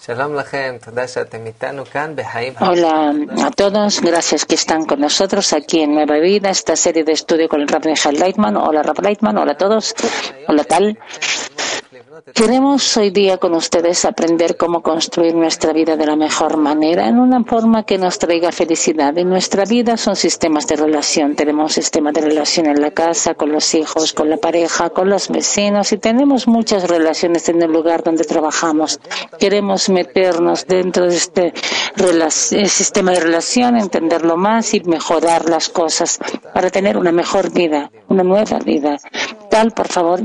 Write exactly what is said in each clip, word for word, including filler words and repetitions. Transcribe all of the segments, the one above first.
Hola a todos, gracias que están con nosotros aquí en Nueva Vida, esta serie de estudio con el Rav Michael Leitman. Hola Rav Leitman, hola a todos, hola tal. Queremos hoy día con ustedes aprender cómo construir nuestra vida de la mejor manera, en una forma que nos traiga felicidad. En nuestra vida son sistemas de relación. Tenemos sistemas de relación en la casa, con los hijos, con la pareja, con los vecinos, y tenemos muchas relaciones en el lugar donde trabajamos. Queremos meternos dentro de este sistema de relación, entenderlo más y mejorar las cosas para tener una mejor vida, una nueva vida. Tal, por favor.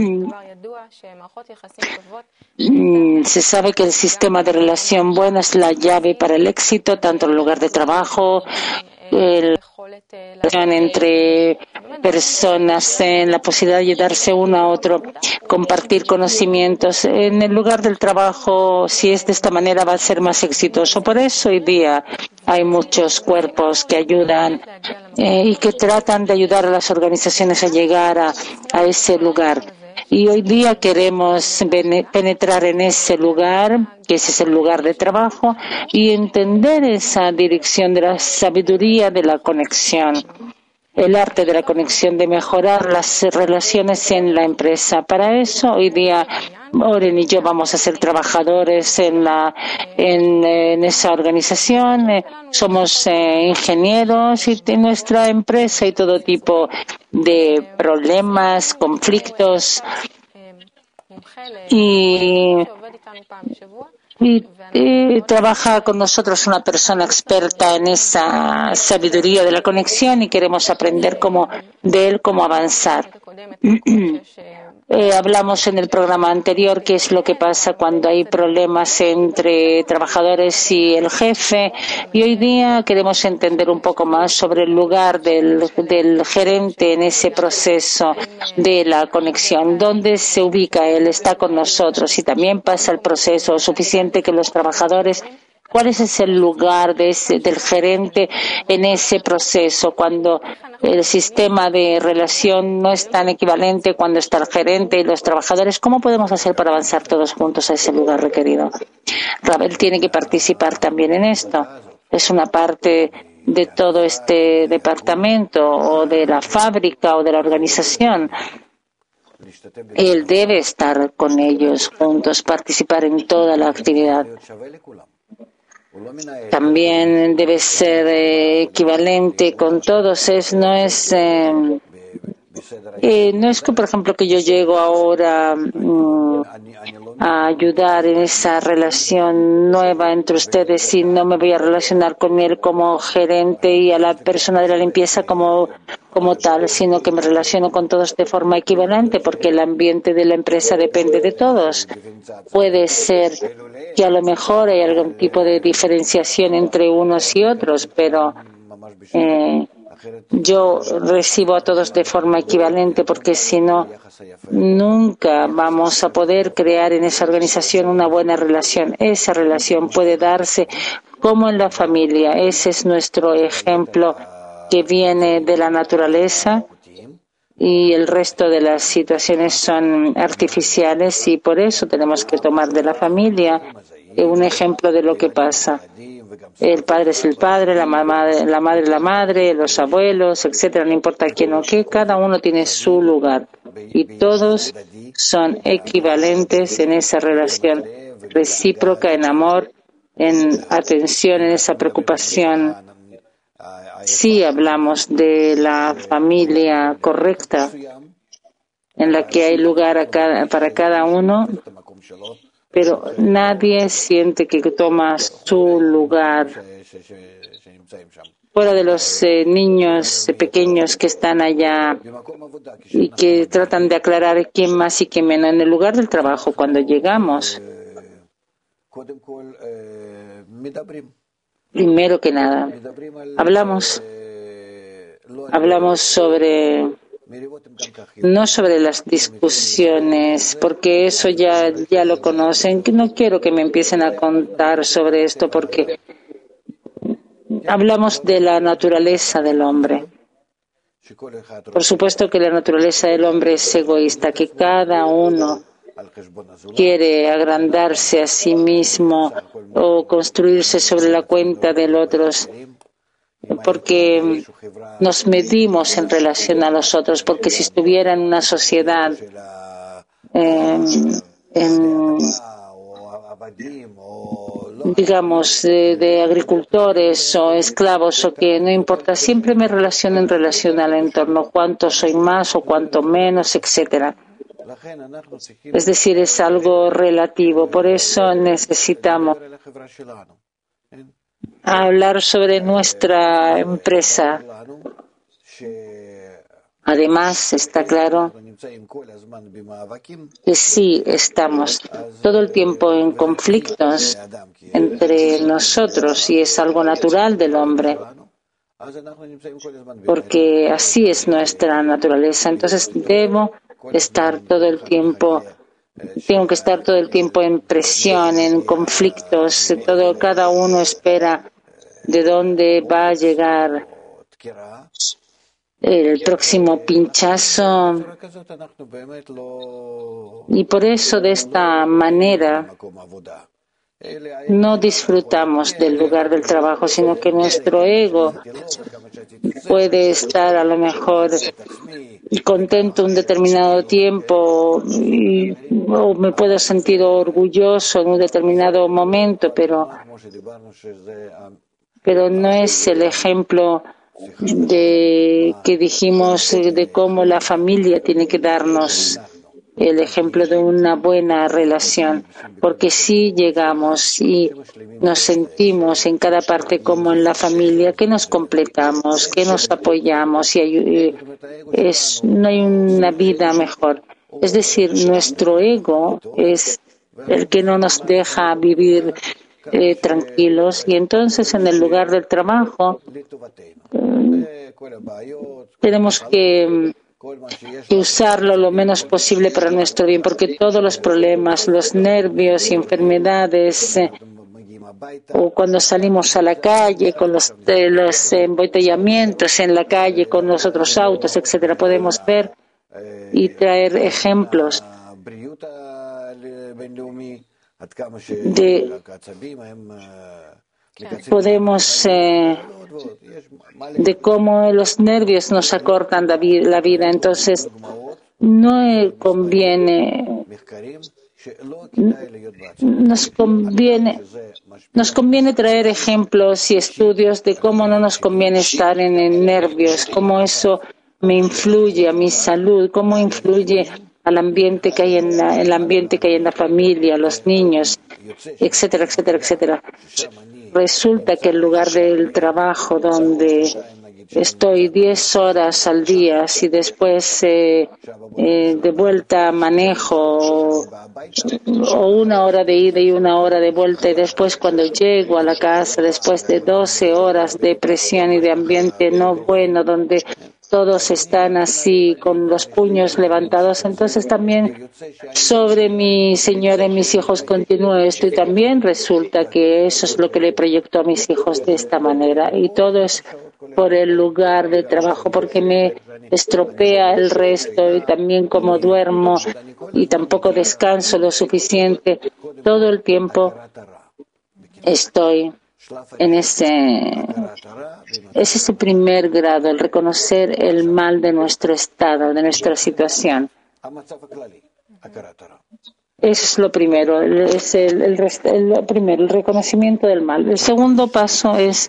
Se sabe que el sistema de relación buena es la llave para el éxito, tanto en el lugar de trabajo, el entre personas, en la posibilidad de ayudarse uno a otro, compartir conocimientos. En el lugar del trabajo, si es de esta manera, va a ser más exitoso. Por eso hoy día hay muchos cuerpos que ayudan eh, y que tratan de ayudar a las organizaciones a llegar a, a ese lugar. Y hoy día queremos penetrar en ese lugar, que ese es el lugar de trabajo, y entender esa dirección de la sabiduría de la conexión, el arte de la conexión, de mejorar las relaciones en la empresa. Para eso, hoy día, Oren y yo vamos a ser trabajadores en, la, en, en esa organización. Eh, somos eh, ingenieros y de nuestra empresa y todo tipo de problemas, conflictos. Y, y, y trabaja con nosotros una persona experta en esa sabiduría de la conexión y queremos aprender cómo, de él cómo avanzar. Eh, hablamos en el programa anterior qué es lo que pasa cuando hay problemas entre trabajadores y el jefe, y hoy día queremos entender un poco más sobre el lugar del, del gerente en ese proceso de la conexión, dónde se ubica él, está con nosotros, y también pasa el proceso suficiente que los trabajadores. ¿Cuál es el lugar de ese, del gerente en ese proceso cuando el sistema de relación no es tan equivalente, cuando está el gerente y los trabajadores? ¿Cómo podemos hacer para avanzar todos juntos a ese lugar requerido? Ravel tiene que participar también en esto. Es una parte de todo este departamento o de la fábrica o de la organización. Él debe estar con ellos juntos, participar en toda la actividad. También debe ser eh, equivalente con todos. Es, no es eh, eh, no es que, por ejemplo, que yo llego ahora mm, a ayudar en esa relación nueva entre ustedes y no me voy a relacionar con él como gerente y a la persona de la limpieza como como tal, sino que me relaciono con todos de forma equivalente, porque el ambiente de la empresa depende de todos. Puede ser que a lo mejor hay algún tipo de diferenciación entre unos y otros, pero eh, yo recibo a todos de forma equivalente, porque si no, nunca vamos a poder crear en esa organización una buena relación. Esa relación puede darse como en la familia. Ese es nuestro ejemplo que viene de la naturaleza, y el resto de las situaciones son artificiales, y por eso tenemos que tomar de la familia un ejemplo de lo que pasa. El padre es el padre, la madre la madre la madre, los abuelos, etcétera. No importa quién o qué, cada uno tiene su lugar y todos son equivalentes en esa relación recíproca, en amor, en atención, en esa preocupación. Sí hablamos de la familia correcta, en la que hay lugar a cada, para cada uno, pero nadie siente que toma su lugar. Fuera de los eh, niños eh, pequeños que están allá y que tratan de aclarar quién más y quién menos. En el lugar del trabajo, cuando llegamos, primero que nada, hablamos, hablamos sobre, no sobre las discusiones, porque eso ya, ya lo conocen. No quiero que me empiecen a contar sobre esto, porque hablamos de la naturaleza del hombre. Por supuesto que la naturaleza del hombre es egoísta, que cada uno quiere agrandarse a sí mismo o construirse sobre la cuenta de los otros, porque nos medimos en relación a los otros, porque si estuviera en una sociedad eh, en, digamos, de, de agricultores o esclavos o que no importa, siempre me relaciono en relación al entorno, cuánto soy más o cuánto menos, etcétera. Es decir, es algo relativo, por eso necesitamos hablar sobre nuestra empresa. Además, está claro que sí estamos todo el tiempo en conflictos entre nosotros y es algo natural del hombre, porque así es nuestra naturaleza. Entonces, debo estar todo el tiempo, tengo que estar todo el tiempo en presión, en conflictos. Todo, cada uno espera de dónde va a llegar el próximo pinchazo, y por eso de esta manera no disfrutamos del lugar del trabajo, sino que nuestro ego puede estar a lo mejor contento un determinado tiempo y, o me puedo sentir orgulloso en un determinado momento, pero, pero no es el ejemplo de que dijimos de cómo la familia tiene que darnos el ejemplo de una buena relación, porque si llegamos y nos sentimos en cada parte como en la familia, que nos completamos, que nos apoyamos y es, no hay una vida mejor. Es decir, nuestro ego es el que no nos deja vivir eh, tranquilos, y entonces en el lugar del trabajo eh, tenemos que que usarlo lo menos posible para nuestro bien, porque todos los problemas, los nervios y enfermedades, eh, o cuando salimos a la calle con los, eh, los embotellamientos en la calle con los otros autos, etcétera, podemos ver y traer ejemplos de podemos eh, de cómo los nervios nos acortan la vida. Entonces, no conviene, nos conviene, nos conviene traer ejemplos y estudios de cómo no nos conviene estar en, en nervios, cómo eso me influye a mi salud, cómo influye al ambiente que hay en la, el ambiente que hay en la familia, los niños, etcétera, etcétera, etcétera. Resulta que el lugar del trabajo donde estoy diez horas al día, si después eh, eh, de vuelta manejo o, o una hora de ida y una hora de vuelta, y después cuando llego a la casa, después de doce horas de presión y de ambiente no bueno, donde todos están así con los puños levantados, entonces también sobre mi señora y mis hijos continúo esto, y también resulta que eso es lo que le proyectó a mis hijos de esta manera, y todo es por el lugar de trabajo, porque me estropea el resto, y también como duermo y tampoco descanso lo suficiente, todo el tiempo estoy en ese, es ese primer grado, el reconocer el mal de nuestro estado, de nuestra situación. Eso es lo primero, es el, el, el primero, el reconocimiento del mal. El segundo paso es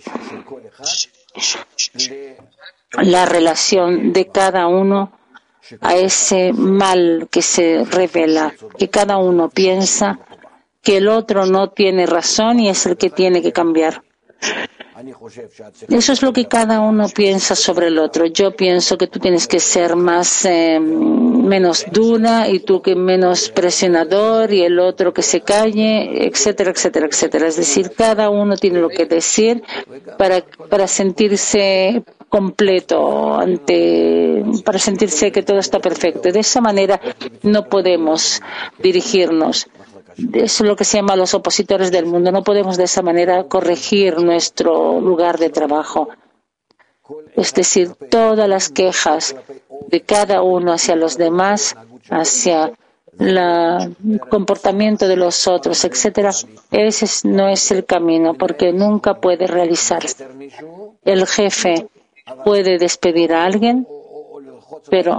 la relación de cada uno a ese mal que se revela, que cada uno piensa que el otro no tiene razón y es el que tiene que cambiar. Eso es lo que cada uno piensa sobre el otro. Yo pienso que tú tienes que ser más eh, menos dura y tú que menos presionador y el otro que se calle, etcétera, etcétera, etcétera. Es decir, cada uno tiene lo que decir para para sentirse completo ante para sentirse que todo está perfecto. De esa manera no podemos dirigirnos. Eso es lo que se llama los opositores del mundo. No podemos de esa manera corregir nuestro lugar de trabajo. Es decir, todas las quejas de cada uno hacia los demás, hacia el comportamiento de los otros, etcétera. Ese no es el camino, porque nunca puede realizarse. El jefe puede despedir a alguien, pero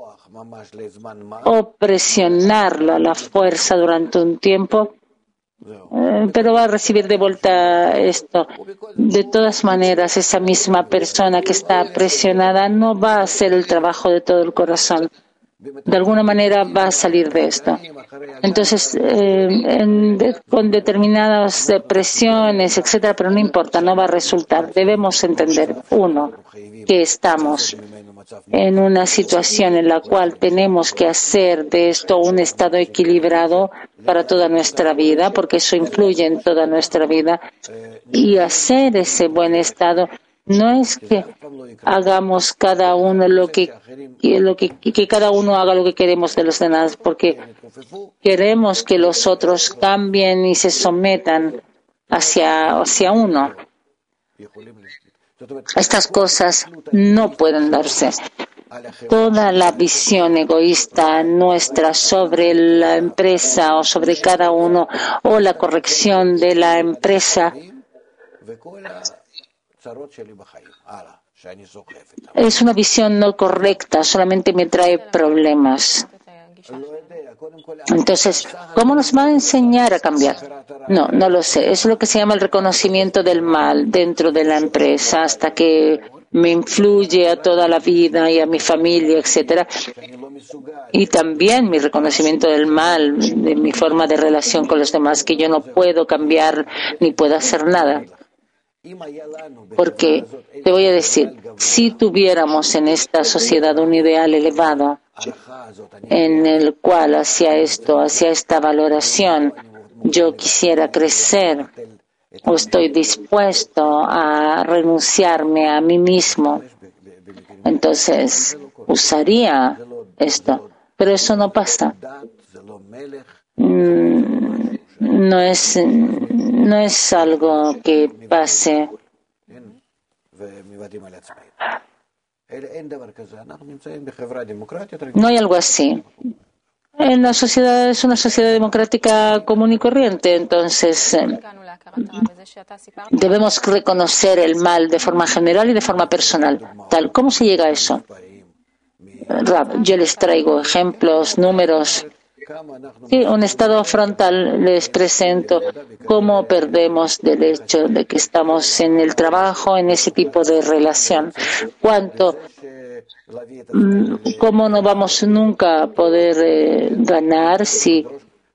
o presionarlo a la fuerza durante un tiempo, eh, pero va a recibir de vuelta esto. De todas maneras, esa misma persona que está presionada no va a hacer el trabajo de todo el corazón. De alguna manera va a salir de esto. Entonces, eh, en, de, con determinadas presiones, etcétera, pero no importa, no va a resultar. Debemos entender, uno, que estamos en una situación en la cual tenemos que hacer de esto un estado equilibrado para toda nuestra vida, porque eso influye en toda nuestra vida, y hacer ese buen estado no es que hagamos cada uno lo que, lo que, que cada uno haga lo que queremos de los demás, porque queremos que los otros cambien y se sometan hacia, hacia uno. Estas cosas no pueden darse. Toda la visión egoísta nuestra sobre la empresa o sobre cada uno, o la corrección de la empresa, es una visión no correcta, solamente me trae problemas. Entonces, ¿cómo nos va a enseñar a cambiar? No, no lo sé. Es lo que se llama el reconocimiento del mal dentro de la empresa, hasta que me influye a toda la vida y a mi familia, etcétera. Y también mi reconocimiento del mal, de mi forma de relación con los demás, que yo no puedo cambiar ni puedo hacer nada. Porque, te voy a decir, si tuviéramos en esta sociedad un ideal elevado, en el cual hacia esto, hacia esta valoración, yo quisiera crecer, o estoy dispuesto a renunciarme a mí mismo, entonces usaría esto. Pero eso no pasa. No es, no es algo que pase. No hay algo así. En la sociedad es una sociedad democrática común y corriente, entonces eh, debemos reconocer el mal de forma general y de forma personal. Tal, ¿cómo se llega a eso? Rab, yo les traigo ejemplos, números. Sí, un estado frontal les presento cómo perdemos del hecho de que estamos en el trabajo, en ese tipo de relación. Cuánto, cómo no vamos nunca a poder eh, ganar si,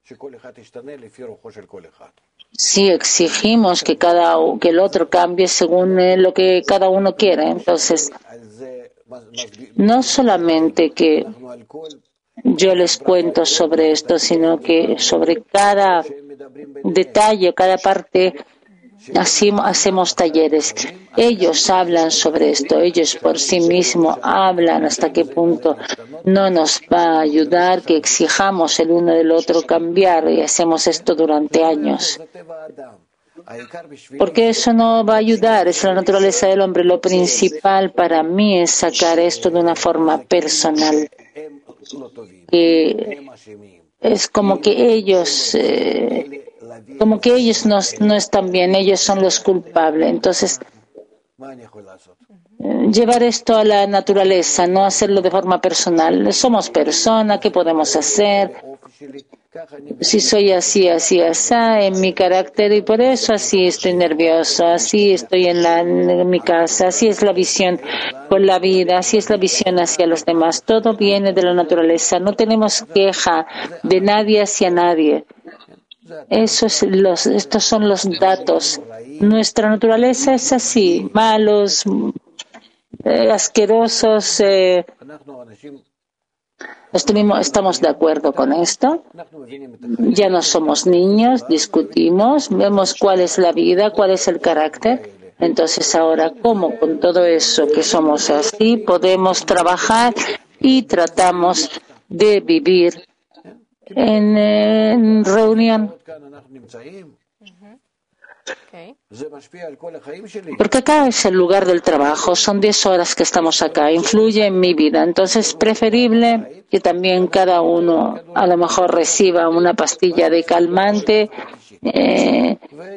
si exigimos que cada que el otro cambie según eh, lo que cada uno quiere. Entonces, no solamente que yo les cuento sobre esto, sino que sobre cada detalle, cada parte, así hacemos talleres. Ellos hablan sobre esto, ellos por sí mismos hablan hasta qué punto no nos va a ayudar que exijamos el uno del otro cambiar, y hacemos esto durante años. Porque eso no va a ayudar, es la naturaleza del hombre. Lo principal para mí es sacar esto de una forma personal. Que es como que ellos, eh, como que ellos no, no están bien, ellos son los culpables. Entonces, eh, llevar esto a la naturaleza, no hacerlo de forma personal. Somos personas, ¿qué podemos hacer? Si soy así, así, así, en mi carácter, y por eso así estoy nervioso, así estoy en, la, en mi casa, así es la visión con la vida, así es la visión hacia los demás. Todo viene de la naturaleza. No tenemos queja de nadie hacia nadie. Eso es los, estos son los datos. Nuestra naturaleza es así, malos, eh, asquerosos. Eh, Estuvimos, estamos de acuerdo con esto. Ya no somos niños, discutimos, vemos cuál es la vida, cuál es el carácter. Entonces ahora, ¿cómo con todo eso que somos así podemos trabajar y tratamos de vivir en, en reunión? Porque acá es el lugar del trabajo, son diez horas que estamos acá, influye en mi vida. Entonces es preferible que también cada uno a lo mejor reciba una pastilla de calmante, eh,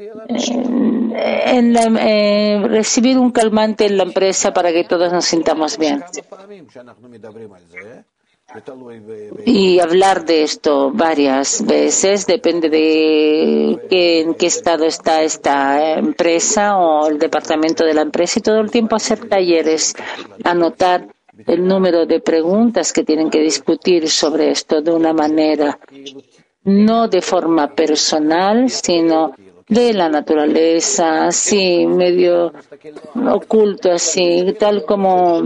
en la, eh, recibir un calmante en la empresa para que todos nos sintamos bien. Y hablar de esto varias veces, depende de qué, en qué estado está esta empresa o el departamento de la empresa, y todo el tiempo hacer talleres, anotar el número de preguntas que tienen que discutir sobre esto de una manera no de forma personal, sino de la naturaleza, así, medio oculto, así, tal como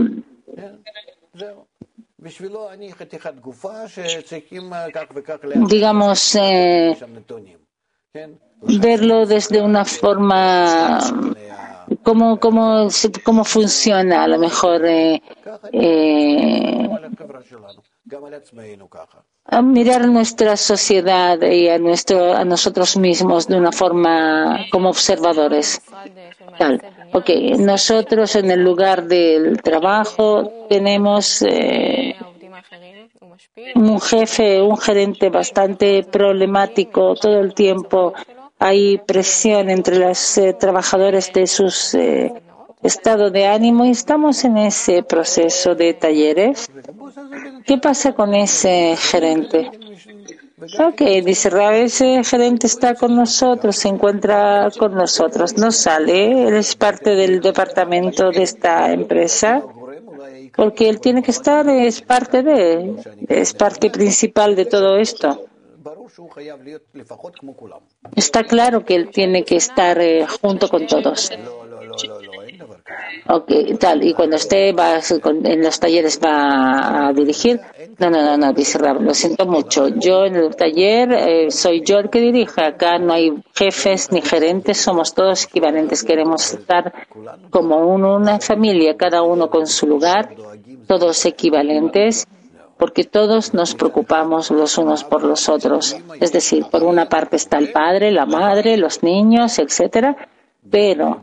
digamos, eh, verlo desde una forma, cómo, cómo, cómo funciona, a lo mejor, eh, eh, a mirar nuestra sociedad y a, nuestro, a nosotros mismos de una forma como observadores. Tal. Okay. Nosotros en el lugar del trabajo tenemos eh, un jefe, un gerente bastante problemático todo el tiempo. Hay presión entre los eh, trabajadores de sus eh, estado de ánimo y estamos en ese proceso de talleres. ¿Qué pasa con ese gerente? Ok, dice Rab, ese gerente está con nosotros, se encuentra con nosotros, no sale, él es parte del departamento de esta empresa, porque él tiene que estar, es parte de, es parte principal de todo esto. Está claro que él tiene que estar eh, junto con todos. Okay, tal, y cuando esté va, en los talleres va a dirigir. No, no, no, no, dice Rab, lo siento mucho. Yo en el taller eh, soy yo el que dirige. Acá no hay jefes ni gerentes, somos todos equivalentes. Queremos estar como uno, una familia, cada uno con su lugar, todos equivalentes, porque todos nos preocupamos los unos por los otros. Es decir, por una parte está el padre, la madre, los niños, etcétera, pero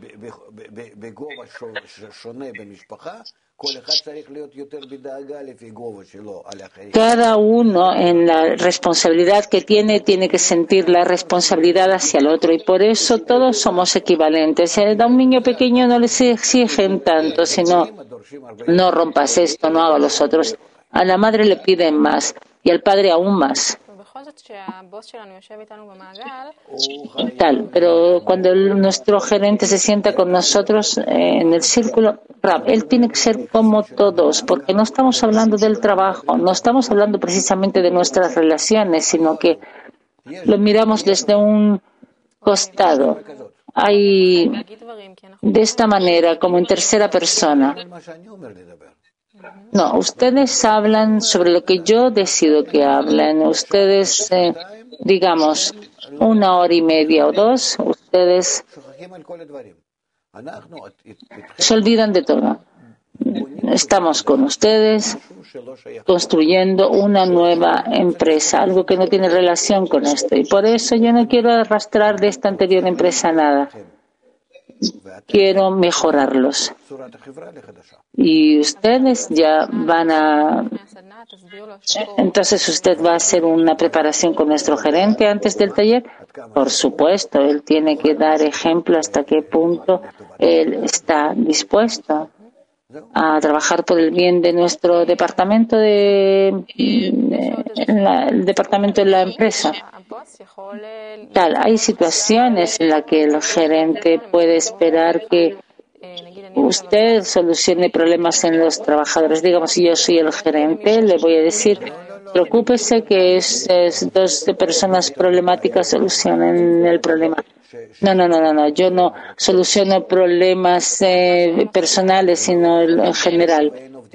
cada uno en la responsabilidad que tiene, tiene que sentir la responsabilidad hacia el otro, y por eso todos somos equivalentes. A un niño pequeño no les exigen tanto, sino no rompas esto, no hagas los otros. A la madre le piden más y al padre aún más. Tal, pero cuando el, nuestro gerente se sienta con nosotros eh, en el círculo, Rab, él tiene que ser como todos, porque no estamos hablando del trabajo, no estamos hablando precisamente de nuestras relaciones, sino que lo miramos desde un costado. Hay de esta manera, como en tercera persona. No, ustedes hablan sobre lo que yo decido que hablen. Ustedes, eh, digamos, una hora y media o dos, ustedes se olvidan de todo. Estamos con ustedes construyendo una nueva empresa, algo que no tiene relación con esto. Y por eso yo no quiero arrastrar de esta anterior empresa nada. Quiero mejorarlos. Y ustedes ya van a... Entonces, ¿usted va a hacer una preparación con nuestro gerente antes del taller? Por supuesto, él tiene que dar ejemplo hasta qué punto él está dispuesto a trabajar por el bien de nuestro departamento, de, de la, el departamento de la empresa. Tal, hay situaciones en las que el gerente puede esperar que usted solucione problemas en los trabajadores. Digamos, si yo soy el gerente, le voy a decir, preocúpese que es, es dos personas problemáticas solucionen el problema. No, no, no, no, no. Yo no soluciono problemas eh, personales, sino en general.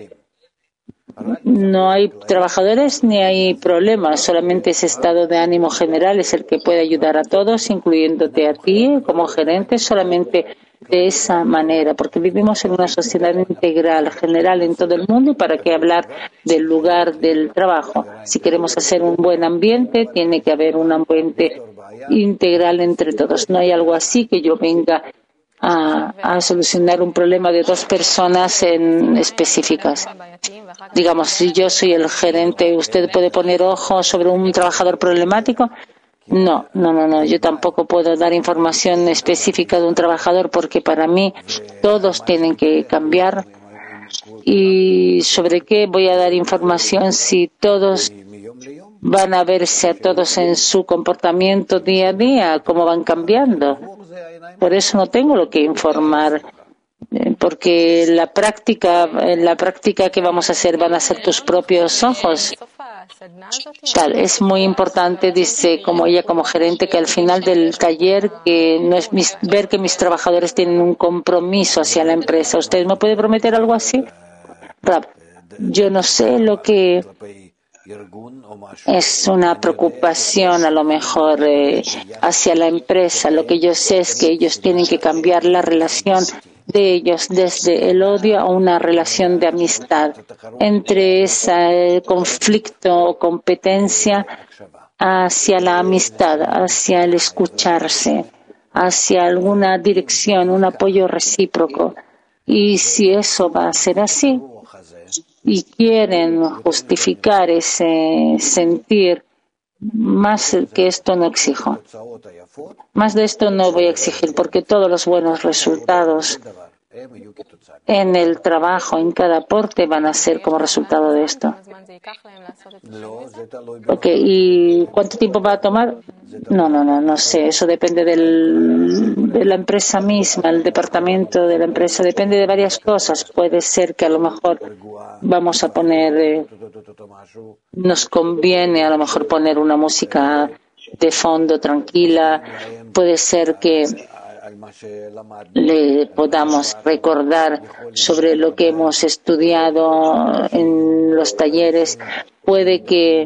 No hay trabajadores ni hay problemas, solamente ese estado de ánimo general es el que puede ayudar a todos, incluyéndote a ti como gerente, solamente de esa manera, porque vivimos en una sociedad integral, general en todo el mundo, y para qué hablar del lugar del trabajo. Si queremos hacer un buen ambiente, tiene que haber un ambiente integral entre todos. No hay algo así que yo venga a, a solucionar un problema de dos personas en específicas. Digamos, si yo soy el gerente, ¿usted puede poner ojo sobre un trabajador problemático? No, no, no, no. Yo tampoco puedo dar información específica de un trabajador porque para mí todos tienen que cambiar. ¿Y sobre qué voy a dar información si todos van a verse a todos en su comportamiento día a día, cómo van cambiando? Por eso no tengo lo que informar, porque la práctica, la práctica que vamos a hacer van a ser tus propios ojos. Tal, es muy importante, dice como ella como gerente, que al final del taller que no es mis, ver que mis trabajadores tienen un compromiso hacia la empresa. ¿Usted me puede prometer algo así? Rab, yo no sé lo que es una preocupación a lo mejor eh, hacia la empresa. Lo que yo sé es que ellos tienen que cambiar la relación de ellos desde el odio a una relación de amistad, entre ese conflicto o competencia hacia la amistad, hacia el escucharse, hacia alguna dirección, un apoyo recíproco. Y si eso va a ser así y quieren justificar ese sentir, más que esto no exijo. Más de esto no voy a exigir, porque todos los buenos resultados en el trabajo, en cada aporte, van a ser como resultado de esto. Okay. ¿Y cuánto tiempo va a tomar? No, no, no, no sé. Eso depende del, de la empresa misma, el departamento de la empresa. Depende de varias cosas. Puede ser que a lo mejor vamos a poner, eh, nos conviene a lo mejor poner una música de fondo tranquila. Puede ser que le podamos recordar sobre lo que hemos estudiado en los talleres. Puede que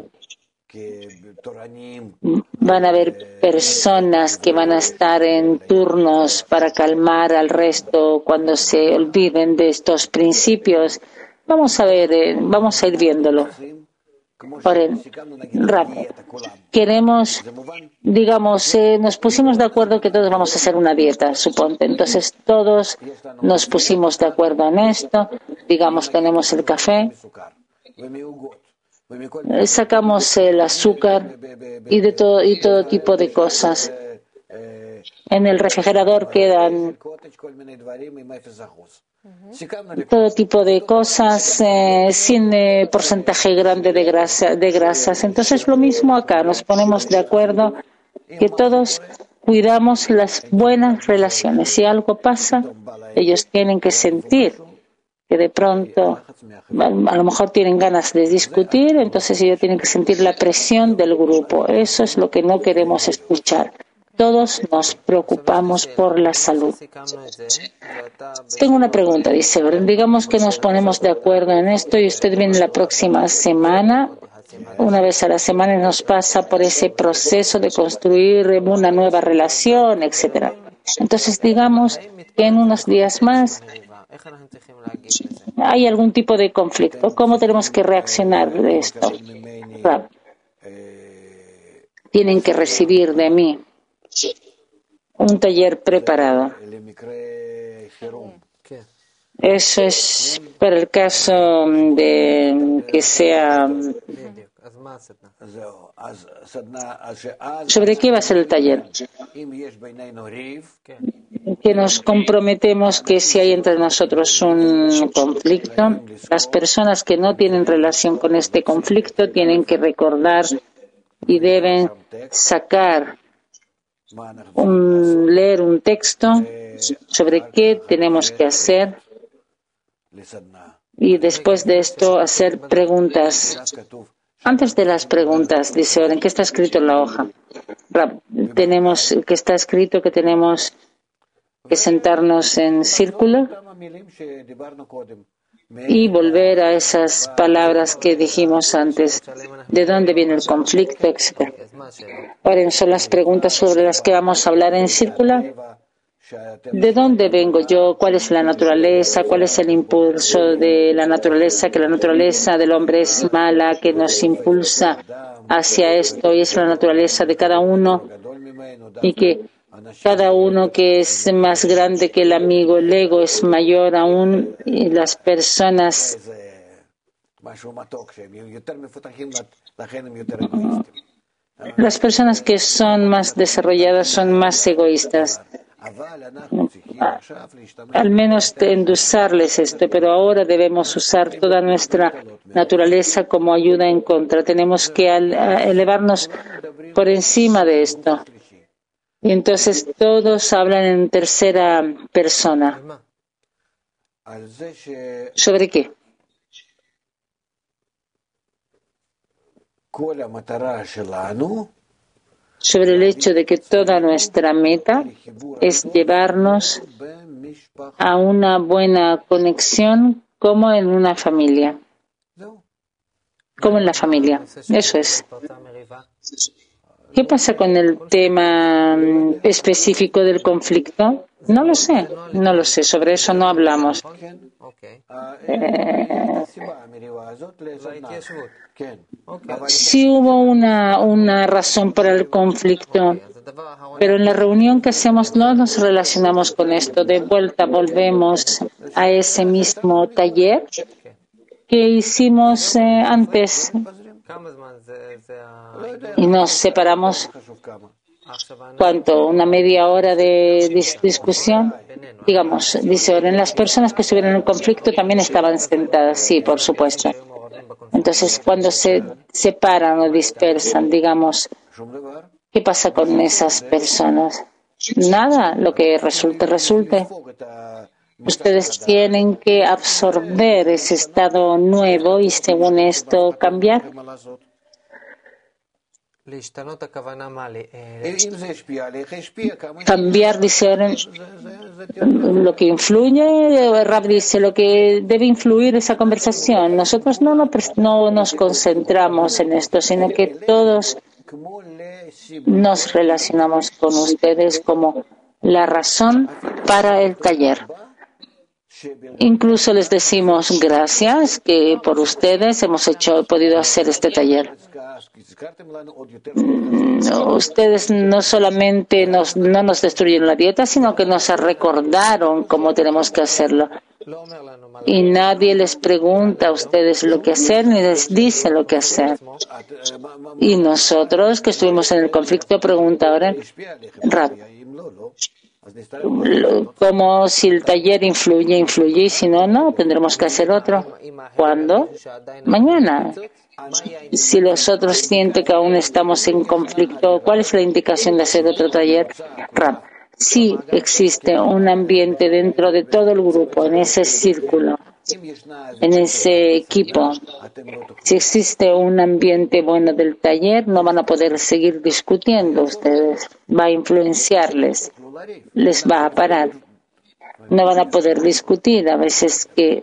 van a haber personas que van a estar en turnos para calmar al resto cuando se olviden de estos principios. Vamos a ver, eh, vamos a ir viéndolo. Ahora, rápido. Queremos, digamos, eh, nos pusimos de acuerdo que todos vamos a hacer una dieta, suponte. Entonces todos nos pusimos de acuerdo en esto. Digamos, tenemos el café, eh, sacamos el azúcar y de todo y todo tipo de cosas. En el refrigerador quedan todo tipo de cosas eh, sin eh, porcentaje grande de grasa, de grasas. Entonces lo mismo acá, nos ponemos de acuerdo que todos cuidamos las buenas relaciones. Si algo pasa, ellos tienen que sentir que de pronto a lo mejor tienen ganas de discutir, entonces ellos tienen que sentir la presión del grupo. Eso es lo que no queremos escuchar. Todos nos preocupamos por la salud. Tengo una pregunta, dice, digamos que nos ponemos de acuerdo en esto y usted viene la próxima semana, una vez a la semana, y nos pasa por ese proceso de construir una nueva relación, etcétera. Entonces, digamos que en unos días más hay algún tipo de conflicto. ¿Cómo tenemos que reaccionar de esto? Tienen que recibir de mí un taller preparado. Eso es para el caso de que sea. ¿Sobre qué va a ser el taller? Que nos comprometemos que si hay entre nosotros un conflicto, las personas que no tienen relación con este conflicto tienen que recordar y deben sacar Un, leer un texto sobre qué tenemos que hacer y después de esto hacer preguntas. Antes de las preguntas, dice, ahora, ¿en qué está escrito en la hoja? Tenemos que está escrito que tenemos que sentarnos en círculo y volver a esas palabras que dijimos antes, de dónde viene el conflicto, etcétera. Ahora son las preguntas sobre las que vamos a hablar en círculo. ¿De dónde vengo yo? ¿Cuál es la naturaleza? ¿Cuál es el impulso de la naturaleza? Que la naturaleza del hombre es mala, que nos impulsa hacia esto, y es la naturaleza de cada uno y que cada uno que es más grande que el amigo, el ego es mayor aún, y las personas las personas que son más desarrolladas son más egoístas. Al menos endulzarles esto, pero ahora debemos usar toda nuestra naturaleza como ayuda en contra. Tenemos que elevarnos por encima de esto. Y entonces todos hablan en tercera persona. ¿Sobre qué? Sobre el hecho de que toda nuestra meta es llevarnos a una buena conexión como en una familia. Como en la familia. Eso es. ¿Qué pasa con el tema específico del conflicto? No lo sé, no lo sé, sobre eso no hablamos. Eh, sí hubo una, una razón para el conflicto, pero en la reunión que hacemos no nos relacionamos con esto. De vuelta volvemos a ese mismo taller que hicimos eh, antes. Y nos separamos. ¿Cuánto? ¿Una media hora de dis discusión? Digamos, dice, ahora, en las personas que estuvieron en el conflicto también estaban sentadas. Sí, por supuesto. Entonces, cuando se separan o dispersan, digamos, ¿qué pasa con esas personas? Nada, lo que resulte, resulte. Ustedes tienen que absorber ese estado nuevo y, según esto, cambiar. Cambiar, dice, lo que influye, Rab dice, lo que debe influir esa conversación. Nosotros no, no, no nos concentramos en esto, sino que todos nos relacionamos con ustedes como la razón para el taller. Incluso les decimos gracias que por ustedes hemos hecho, podido hacer este taller. No, ustedes no solamente nos, no nos destruyeron la dieta, sino que nos recordaron cómo tenemos que hacerlo. Y nadie les pregunta a ustedes lo que hacer, ni les dice lo que hacer. Y nosotros, que estuvimos en el conflicto, pregunta ahora, Rab, como si el taller influye, influye, y si no, no, tendremos que hacer otro. ¿Cuándo? Mañana. Si los otros sienten que aún estamos en conflicto, ¿cuál es la indicación de hacer otro taller? Rab, sí existe un ambiente dentro de todo el grupo, en ese círculo, en ese equipo. Si existe un ambiente bueno del taller, no van a poder seguir discutiendo ustedes. Va a influenciarles, les va a parar. No van a poder discutir. A veces que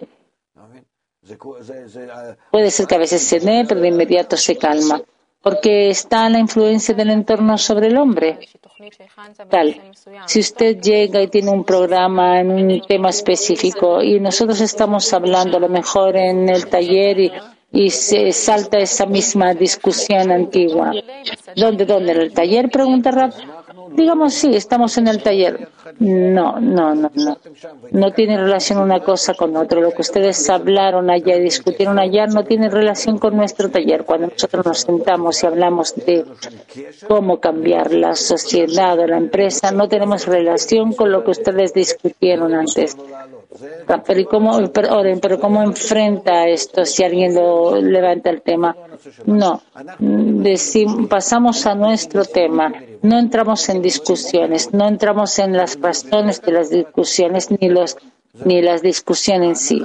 puede ser que a veces se dé, pero de inmediato se calma. Porque está la influencia del entorno sobre el hombre. Tal, si usted llega y tiene un programa en un tema específico y nosotros estamos hablando a lo mejor en el taller y, y se salta esa misma discusión antigua. ¿Dónde, dónde? ¿En el taller? Pregunta Rab. Digamos, sí, estamos en el taller. No, no, no, no. No tiene relación una cosa con otra. Lo que ustedes hablaron allá y discutieron allá no tiene relación con nuestro taller. Cuando nosotros nos sentamos y hablamos de cómo cambiar la sociedad o la empresa, no tenemos relación con lo que ustedes discutieron antes. Pero, ¿y cómo, pero, Oren, pero ¿cómo enfrenta esto si alguien lo levanta el tema? No, Decim, pasamos a nuestro tema. No entramos en discusiones, no entramos en las razones de las discusiones ni los ni las discusiones en sí.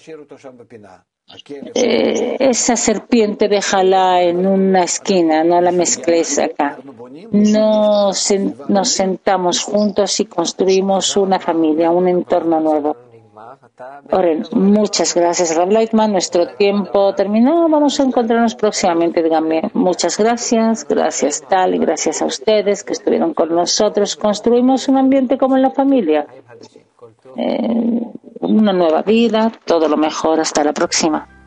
Eh, esa serpiente déjala en una esquina, no la mezcles acá. Nos, nos sentamos juntos y construimos una familia, un entorno nuevo. Oren, muchas gracias, Rab Lightman. Nuestro tiempo terminó. Vamos a encontrarnos próximamente. Díganme, muchas gracias, gracias tal y gracias a ustedes que estuvieron con nosotros. Construimos un ambiente como en la familia. Eh, una nueva vida, todo lo mejor. Hasta la próxima.